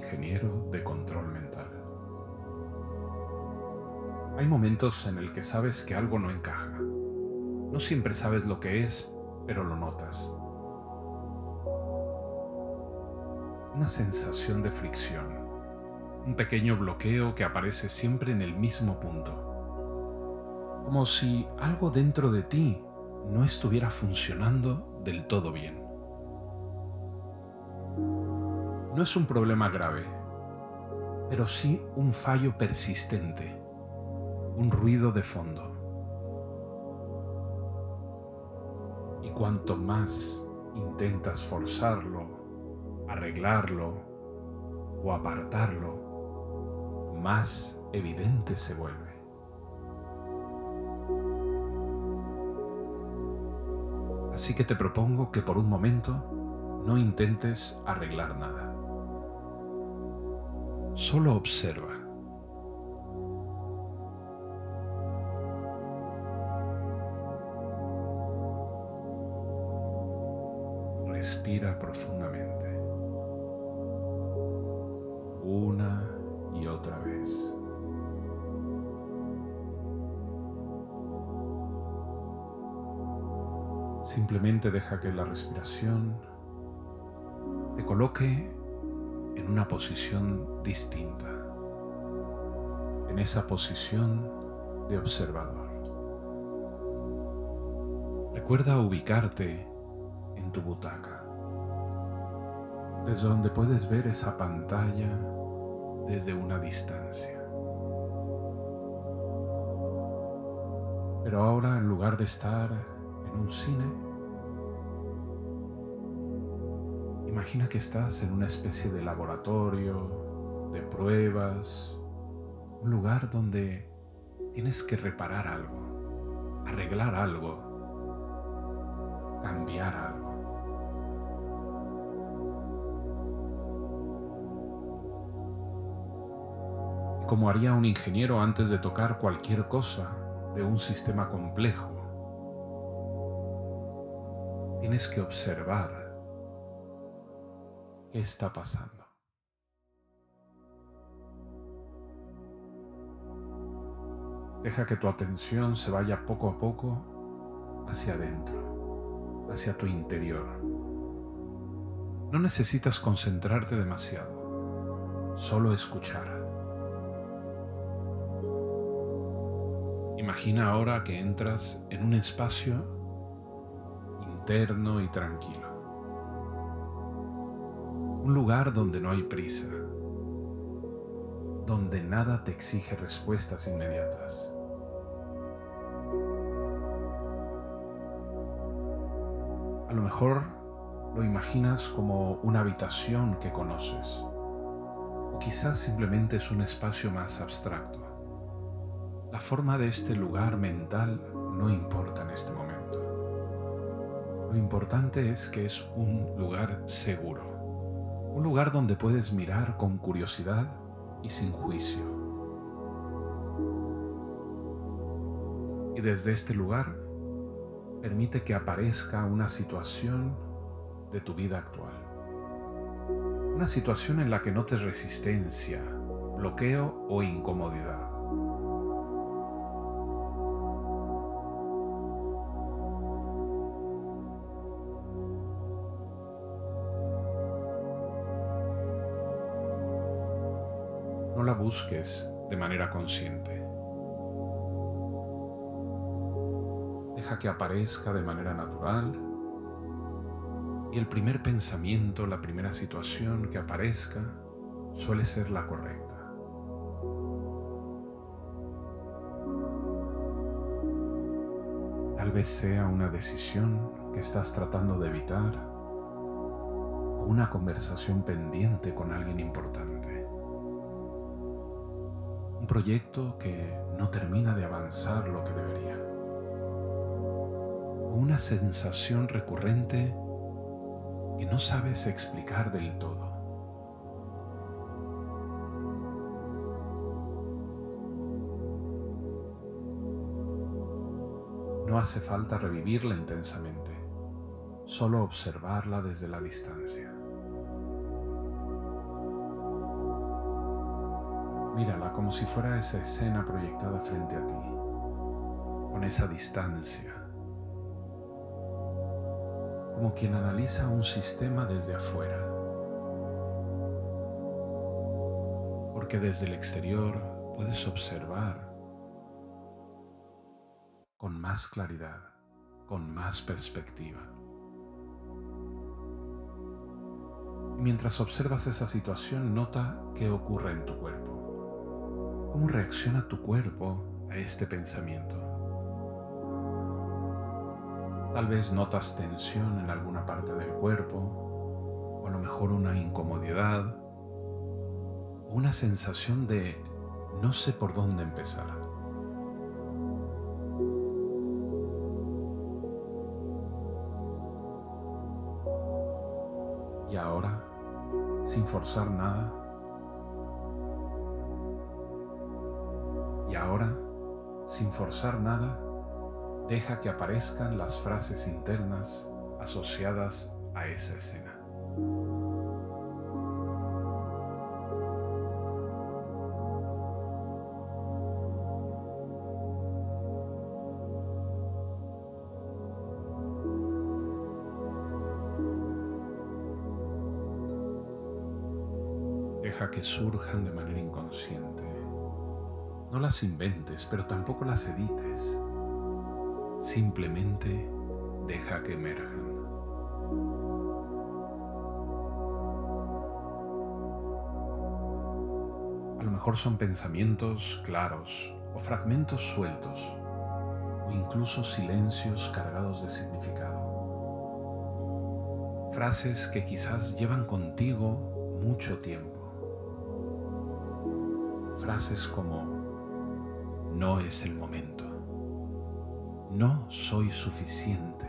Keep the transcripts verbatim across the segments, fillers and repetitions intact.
ingeniero de control mental. Hay momentos en el que sabes que algo no encaja. No siempre sabes lo que es, pero lo notas. Una sensación de fricción, un pequeño bloqueo que aparece siempre en el mismo punto, como si algo dentro de ti no estuviera funcionando del todo bien. No es un problema grave, pero sí un fallo persistente, un ruido de fondo. Y cuanto más intentas forzarlo, arreglarlo o apartarlo, más evidente se vuelve. Así que te propongo que por un momento no intentes arreglar nada. Solo observa. Respira profundamente. Una y otra vez. Simplemente deja que la respiración te coloque en una posición distinta, en esa posición de observador. Recuerda ubicarte en tu butaca, desde donde puedes ver esa pantalla desde una distancia. Pero ahora, en lugar de estar en un cine, imagina que estás en una especie de laboratorio, de pruebas, un lugar donde tienes que reparar algo, arreglar algo, cambiar algo. Y como haría un ingeniero antes de tocar cualquier cosa de un sistema complejo, tienes que observar qué está pasando. Deja que tu atención se vaya poco a poco hacia adentro, hacia tu interior. No necesitas concentrarte demasiado, solo escuchar. Imagina ahora que entras en un espacio interno y tranquilo. Un lugar donde no hay prisa, donde nada te exige respuestas inmediatas. A lo mejor lo imaginas como una habitación que conoces, o quizás simplemente es un espacio más abstracto. La forma de este lugar mental no importa en este momento. Lo importante es que es un lugar seguro. Un lugar donde puedes mirar con curiosidad y sin juicio. Y desde este lugar, permite que aparezca una situación de tu vida actual. Una situación en la que notes resistencia, bloqueo o incomodidad. No la busques de manera consciente. Deja que aparezca de manera natural y el primer pensamiento, la primera situación que aparezca suele ser la correcta. Tal vez sea una decisión que estás tratando de evitar o una conversación pendiente con alguien importante. Un proyecto que no termina de avanzar lo que debería. O una sensación recurrente que no sabes explicar del todo. No hace falta revivirla intensamente, solo observarla desde la distancia. Mírala como si fuera esa escena proyectada frente a ti, con esa distancia, como quien analiza un sistema desde afuera, porque desde el exterior puedes observar con más claridad, con más perspectiva. Y mientras observas esa situación, nota qué ocurre en tu cuerpo. ¿Cómo reacciona tu cuerpo a este pensamiento? Tal vez notas tensión en alguna parte del cuerpo, o a lo mejor una incomodidad, o una sensación de no sé por dónde empezar. Y ahora, sin forzar nada, y ahora, sin forzar nada, deja que aparezcan las frases internas asociadas a esa escena. Deja que surjan de manera inconsciente. No las inventes, pero tampoco las edites. Simplemente deja que emerjan. A lo mejor son pensamientos claros o fragmentos sueltos o incluso silencios cargados de significado. Frases que quizás llevan contigo mucho tiempo. Frases como no es el momento. No soy suficiente.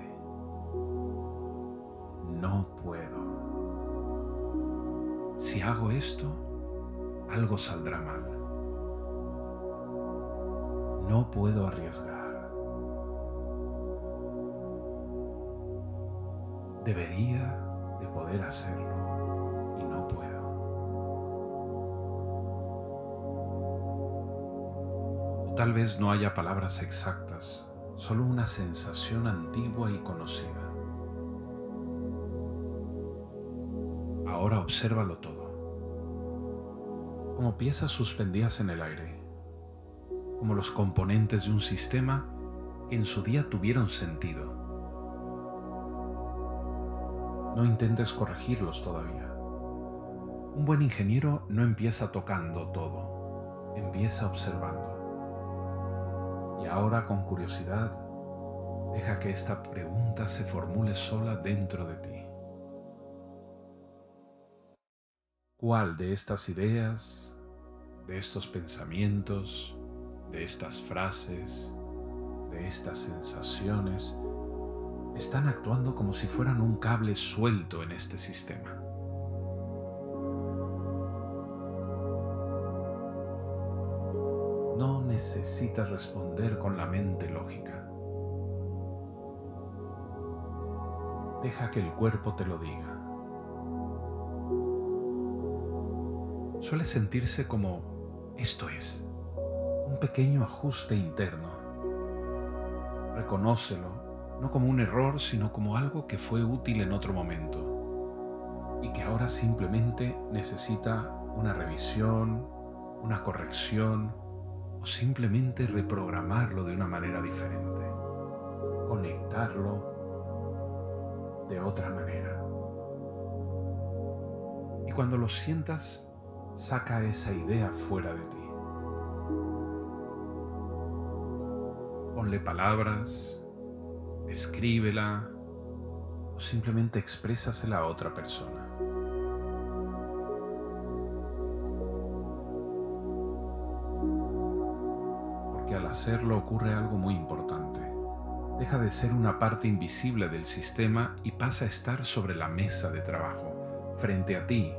No puedo. Si hago esto, algo saldrá mal. No puedo arriesgar. Debería de poder hacerlo y no puedo. O tal vez no haya palabras exactas, solo una sensación antigua y conocida. Ahora obsérvalo todo, como piezas suspendidas en el aire, como los componentes de un sistema que en su día tuvieron sentido. No intentes corregirlos todavía. Un buen ingeniero no empieza tocando todo, empieza observando. Y ahora, con curiosidad, deja que esta pregunta se formule sola dentro de ti. ¿Cuál de estas ideas, de estos pensamientos, de estas frases, de estas sensaciones, están actuando como si fueran un cable suelto en este sistema? No necesitas responder con la mente lógica. Deja que el cuerpo te lo diga. Suele sentirse como esto es, un pequeño ajuste interno. Reconócelo, no como un error, sino como algo que fue útil en otro momento y que ahora simplemente necesita una revisión, una corrección o simplemente reprogramarlo de una manera diferente, conectarlo de otra manera. Y cuando lo sientas, saca esa idea fuera de ti. Ponle palabras, escríbela o simplemente exprésasela a otra persona. Porque al hacerlo ocurre algo muy importante. Deja de ser una parte invisible del sistema y pasa a estar sobre la mesa de trabajo, frente a ti.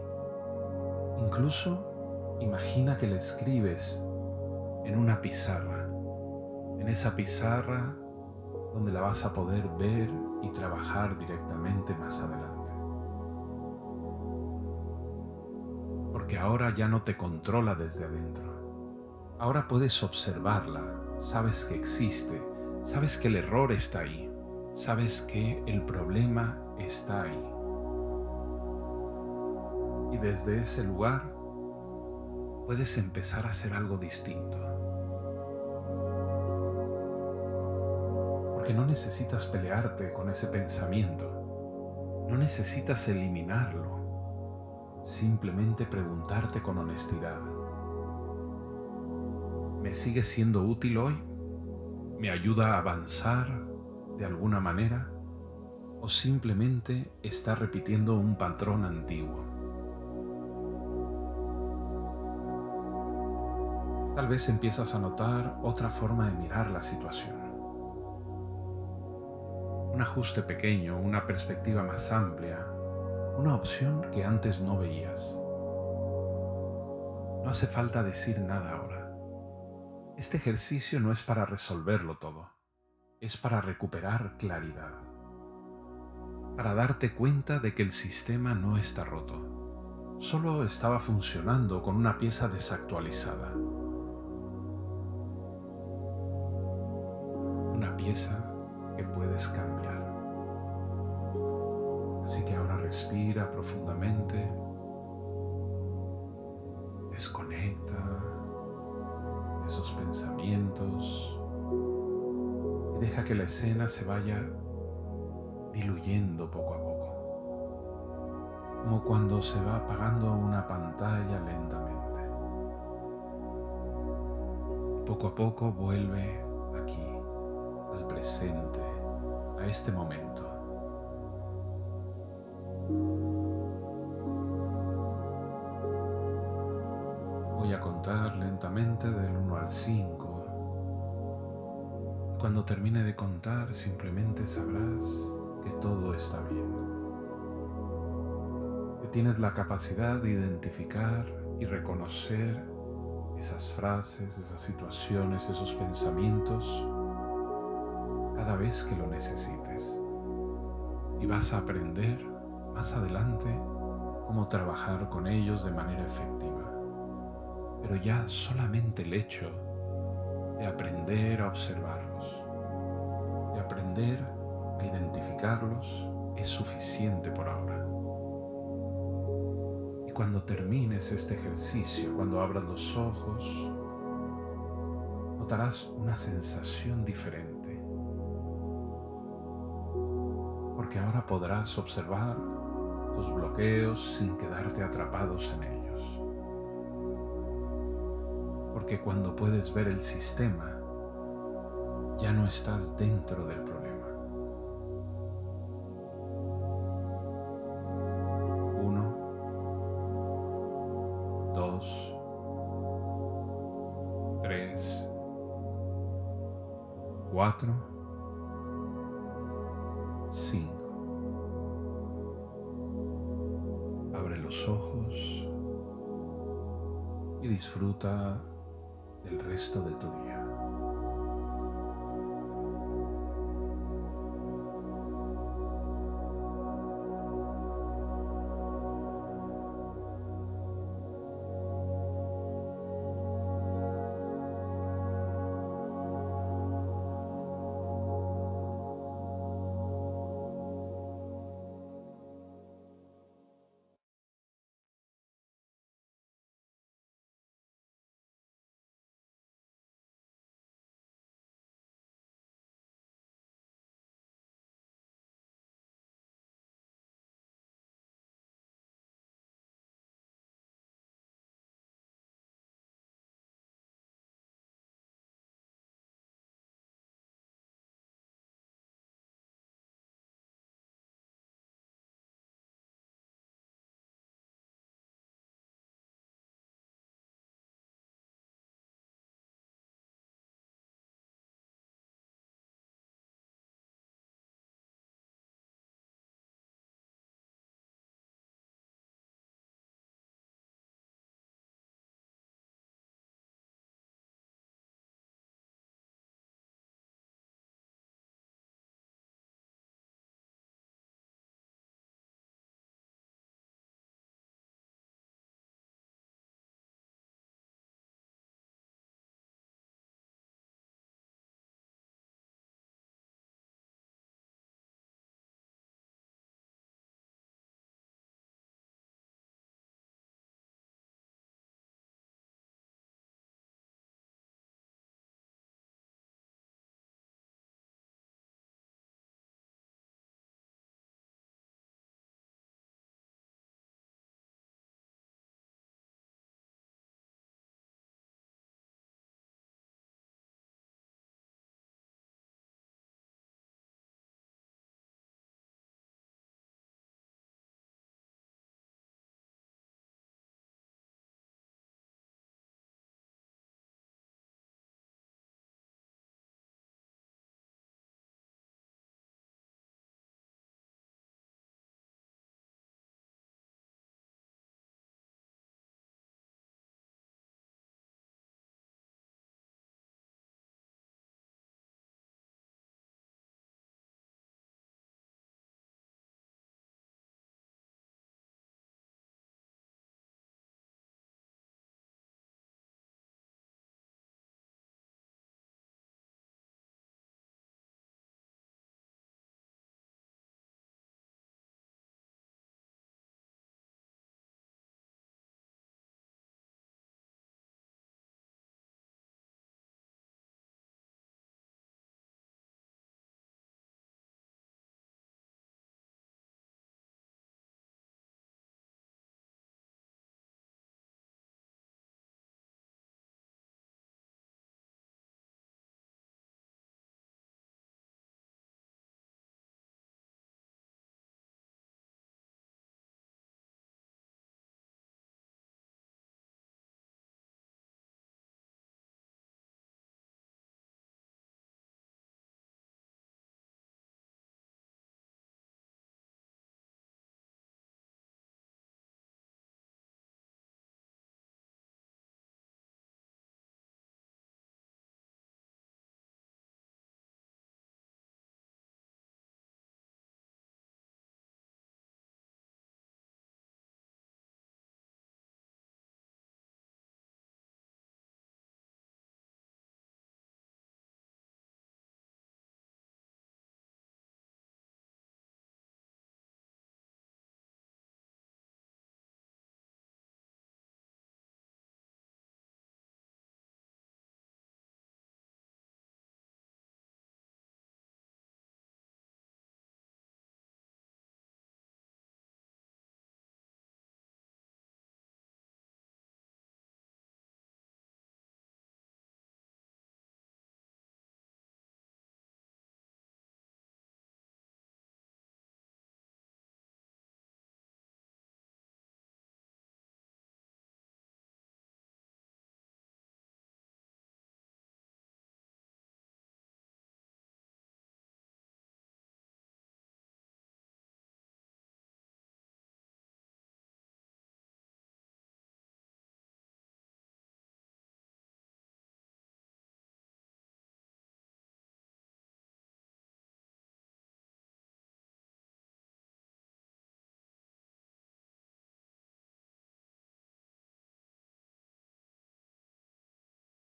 Incluso imagina que le escribes en una pizarra, en esa pizarra donde la vas a poder ver y trabajar directamente más adelante. Porque ahora ya no te controla desde adentro, Ahora puedes observarla, sabes que existe, sabes que el error está ahí, sabes que el problema está ahí. Y desde ese lugar puedes empezar a hacer algo distinto. Porque no necesitas pelearte con ese pensamiento, no necesitas eliminarlo, simplemente preguntarte con honestidad: ¿me sigue siendo útil hoy? ¿Me ayuda a avanzar de alguna manera? ¿O simplemente está repitiendo un patrón antiguo? Tal vez empiezas a notar otra forma de mirar la situación. Un ajuste pequeño, una perspectiva más amplia, una opción que antes no veías. No hace falta decir nada ahora. Este ejercicio no es para resolverlo todo, es para recuperar claridad, para darte cuenta de que el sistema no está roto, solo estaba funcionando con una pieza desactualizada. Una pieza que puedes cambiar. Así que ahora respira profundamente, desconecta de esos pensamientos y deja que la escena se vaya diluyendo poco a poco, como cuando se va apagando una pantalla lentamente. Poco a poco vuelve aquí, al presente, a este momento. Voy a contar lentamente del uno al cinco. Cuando termine de contar, simplemente sabrás que todo está bien. Que tienes la capacidad de identificar y reconocer esas frases, esas situaciones, esos pensamientos cada vez que lo necesites. Y vas a aprender más adelante cómo trabajar con ellos de manera efectiva. Pero ya solamente el hecho de aprender a observarlos, de aprender a identificarlos, es suficiente por ahora. Y cuando termines este ejercicio, cuando abras los ojos, notarás una sensación diferente. Porque ahora podrás observar tus bloqueos sin quedarte atrapados en ellos. Porque cuando puedes ver el sistema, ya no estás dentro del problema. Uno, dos, tres, cuatro, cinco. Abre los ojos y disfruta del resto de tu día.